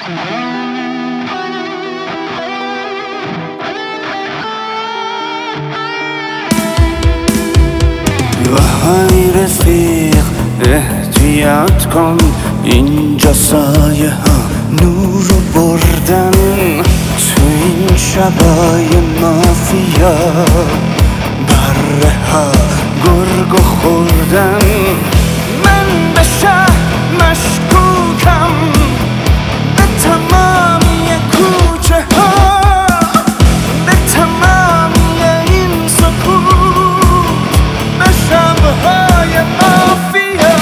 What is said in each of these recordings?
وای رفیق احتیاط کن، اینجا سایه ها نورو بردن، تو این شبای مافیا بره ها گرگو خوردن. من به شهر مشکوکم، به تمامی کوچه ها، به تمامی این سکوت، به شبهای مافیا.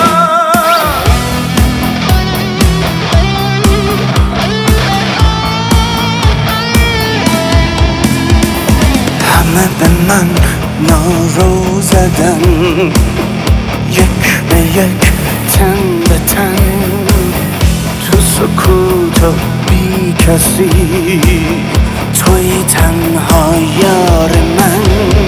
همه به من نارو زدن، یک به یک تن به تن، تو سکوت و بی کسی، توی تنها یار من.